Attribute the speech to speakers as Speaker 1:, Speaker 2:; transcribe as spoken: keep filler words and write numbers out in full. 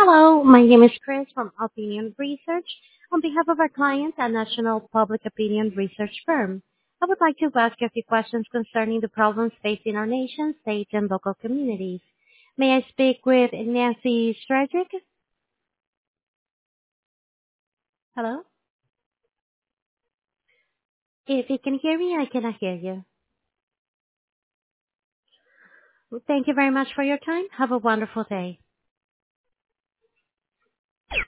Speaker 1: Hello, my name is Chris from Opinion Research. On behalf of our client, a national public opinion research firm, I would like to ask you a few questions concerning the problems facing our nation, state, and local communities. May I speak with Nancy Stradrick? Hello? If you can hear me, I cannot hear you. Thank you very much for your time. Have a wonderful day.